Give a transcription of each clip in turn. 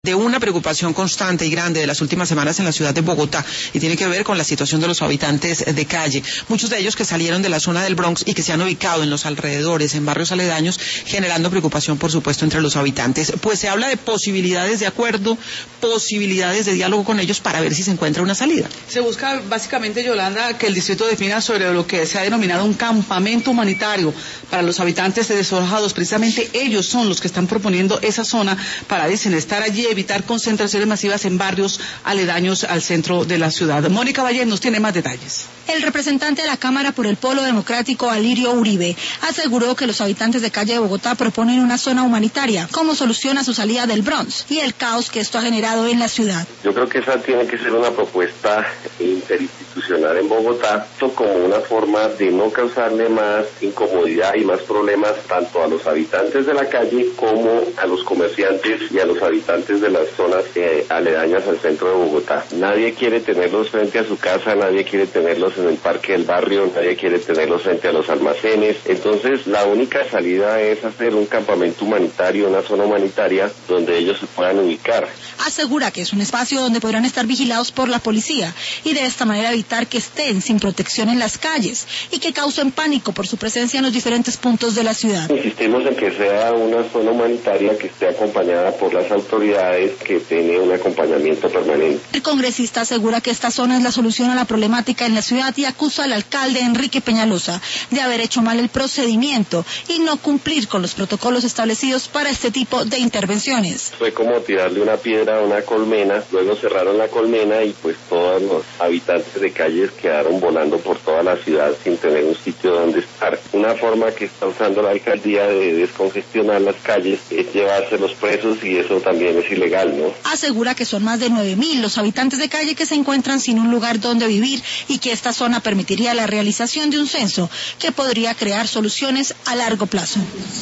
De una preocupación constante y grande de las últimas semanas en la ciudad de Bogotá, y tiene que ver con la situación de los habitantes de calle, muchos de ellos que salieron de la zona del Bronx y que se han ubicado en los alrededores, en barrios aledaños, generando preocupación, por supuesto, entre los habitantes. Pues se habla de posibilidades de acuerdo, posibilidades de diálogo con ellos para ver si se encuentra una salida. Se busca básicamente, Yolanda, que el distrito defina sobre lo que se ha denominado un campamento humanitario para los habitantes desalojados. Precisamente ellos son los que están proponiendo esa zona para estar allí, evitar concentraciones masivas en barrios aledaños al centro de la ciudad. Mónica Valle nos tiene más detalles. El representante de la Cámara por el Polo Democrático, Alirio Uribe, aseguró que los habitantes de calle de Bogotá proponen una zona humanitaria como solución a su salida del Bronx y el caos que esto ha generado en la ciudad. Yo creo que esa tiene que ser una propuesta interinstitucional en Bogotá, como una forma de no causarle más incomodidad y más problemas tanto a los habitantes de la calle como a los comerciantes y a los habitantes de las zonas aledañas al centro de Bogotá. Nadie quiere tenerlos frente a su casa, nadie quiere tenerlos en el parque del barrio, nadie quiere tenerlos frente a los almacenes. Entonces, la única salida es hacer un campamento humanitario, una zona humanitaria donde ellos se puedan ubicar. Asegura que es un espacio donde podrán estar vigilados por la policía y de esta manera evitar que estén sin protección en las calles y que causen pánico por su presencia en los diferentes puntos de la ciudad. Insistimos en que sea una zona humanitaria que esté acompañada por las autoridades, que tiene un acompañamiento permanente. El congresista asegura que esta zona es la solución a la problemática en la ciudad y acusa al alcalde Enrique Peñalosa de haber hecho mal el procedimiento y no cumplir con los protocolos establecidos para este tipo de intervenciones. Fue como tirarle una piedra a una colmena, luego cerraron la colmena y pues todos los habitantes de calles quedaron volando por toda la ciudad sin tener un sitio donde estar. Una forma que está usando la alcaldía de descongestionar las calles es llevarse los presos y eso también es ilegal, ¿no? Asegura que son más de 9.000 los habitantes de calle que se encuentran sin un lugar donde vivir y que esta zona permitiría la realización de un censo que podría crear soluciones a largo plazo.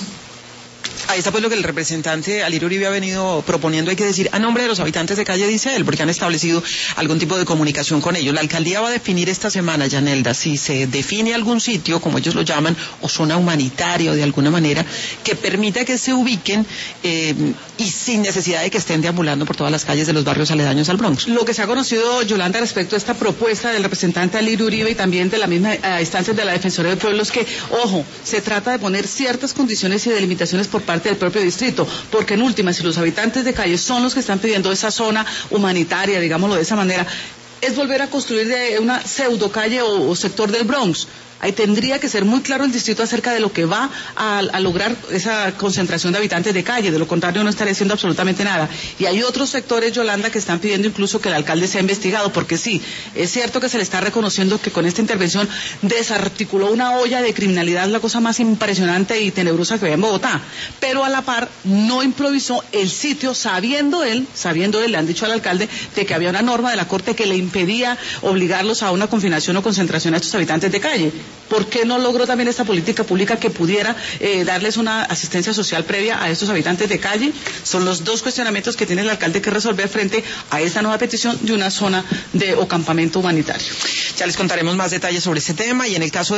Ahí está pues lo que el representante Alirio Uribe ha venido proponiendo, hay que decir, a nombre de los habitantes de calle, dice él, porque han establecido algún tipo de comunicación con ellos. La alcaldía va a definir esta semana, Yanelda, si se define algún sitio, como ellos lo llaman, o zona humanitaria o de alguna manera, que permita que se ubiquen y sin necesidad de que estén deambulando por todas las calles de los barrios aledaños al Bronx. Lo que se ha conocido, Yolanda, respecto a esta propuesta del representante Alirio Uribe y también de la misma instancia de la Defensoría del Pueblo es que, ojo, se trata de poner ciertas condiciones y delimitaciones por parte del propio distrito, porque en última, si los habitantes de calle son los que están pidiendo esa zona humanitaria, digámoslo de esa manera, es volver a construir de una pseudo calle o sector del Bronx. Ahí tendría que ser muy claro el distrito acerca de lo que va a lograr esa concentración de habitantes de calle, de lo contrario no estaría haciendo absolutamente nada. Y hay otros sectores, Yolanda, que están pidiendo incluso que el alcalde sea investigado, porque sí, es cierto que se le está reconociendo que con esta intervención desarticuló una olla de criminalidad, la cosa más impresionante y tenebrosa que había en Bogotá, pero a la par no improvisó el sitio sabiendo él, le han dicho al alcalde de que había una norma de la Corte que le impedía obligarlos a una confinación o concentración a estos habitantes de calle. ¿Por qué no logró también esta política pública que pudiera darles una asistencia social previa a estos habitantes de calle? Son los dos cuestionamientos que tiene el alcalde que resolver frente a esta nueva petición de una zona o campamento humanitario. Ya les contaremos más detalles sobre este tema y en el caso